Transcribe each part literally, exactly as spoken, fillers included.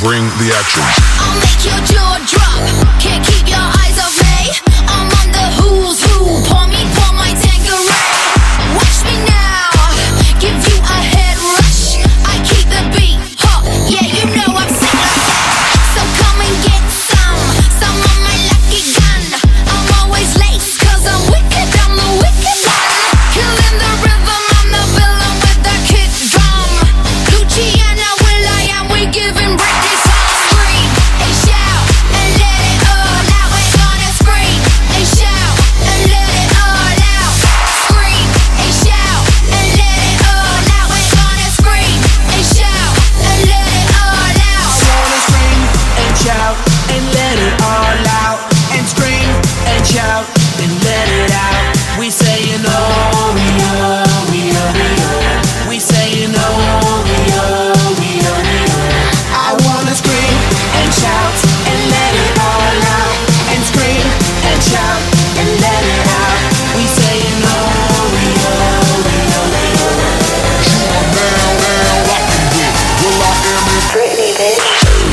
Bring the action. I'll make your jaw drop. Can't keep your eyes off me. I'm on the who's who. Pour me, pour my Tanqueray. Watch me now. Give you a head rush. I keep the beat hot. Yeah, you know I'm sick like that. So come and get some. Some of my lucky gun. I'm always late, cause I'm wicked. I'm the wicked one. Killing the rhythm. I'm the villain with the kick drum. Luciana, will I am. We giving Britney some. Scream and shout and let it all out. We're gonna scream and shout and let it all out. Scream and shout and let it all out. We're gonna scream and shout and let it all out. I wanna scream and shout and let it all out. And scream and shout and let it out. We saying oh, we oh, we oh, we oh. We saying oh, we oh, we oh, we oh. I wanna scream and shout and let it all out. And scream and shout and let it out. We saying oh, we oh, we oh, we oh. You are now, now rocking with Will I Am in Britney, bitch.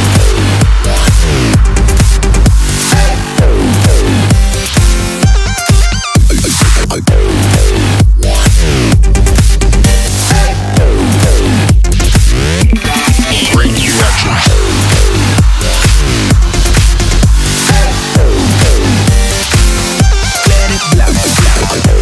Bring the action. Let it blow, blow.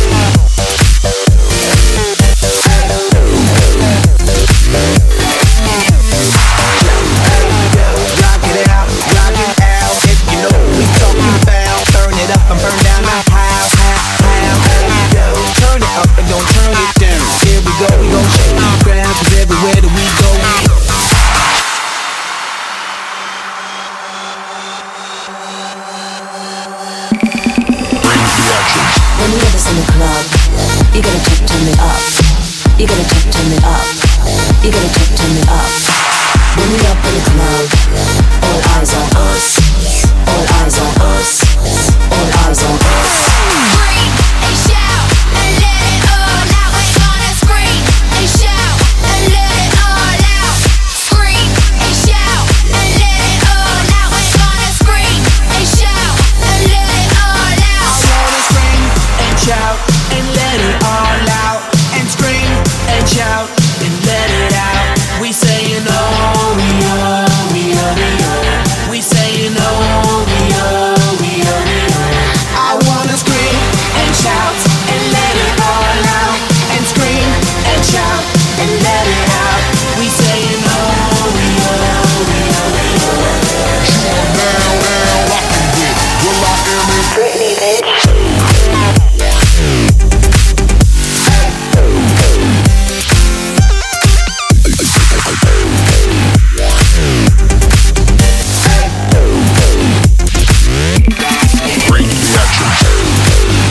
Rock it out, rock it out. If you know what we talking about, turn it up and burn down the house, house, house. Turn it up and don't turn it down. Here we go, we gon' shake the ground, 'cause everywhere that we go, Bring the action. When you have us in the club, you gotta turn, turn it up. You gotta turn, turn it up. You gotta turn, turn it up. When we up in the club, all eyes on us. All eyes on us. All eyes on us. Scream and shout and let it all out. We're gonna scream and shout and let it all out. Scream and shout and let it all out. We're gonna scream and shout and let it all out. I wanna scream and shout and let it all out. And scream and shout and let it out. We saying oh, we oh, we oh, we oh. We saying oh, we oh, we oh, we oh. I wanna scream and shout and let it all out. And scream and shout and let it out. We saying oh, we oh, we oh, we oh. You are now, now rocking with Will I Am in Britney, bitch. Bring the action.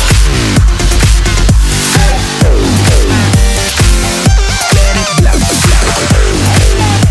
Let it blow, blow.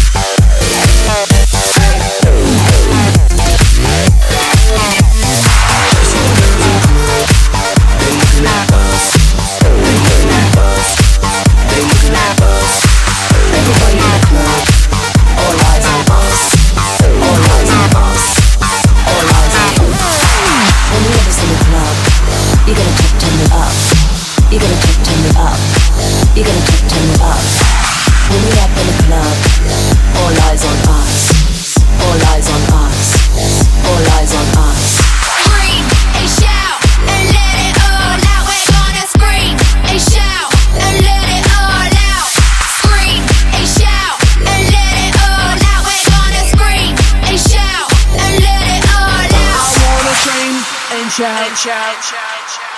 They looking at us. They looking at us. They looking at us. Everybody in the club. All eyes on us. All eyes on us. All eyes on us. When you have us in the club, you gotta turn, turn it up. You gotta turn, turn it up. You gotta turn, turn it up. When we up in the club, all eyes on us. All eyes on us. All eyes on us. Scream and shout and let it all out. We're gonna scream and shout and let it all out. Scream and shout and let it all out. We're gonna scream and shout and let it all I out. wanna scream and shout, shout, shout, shout.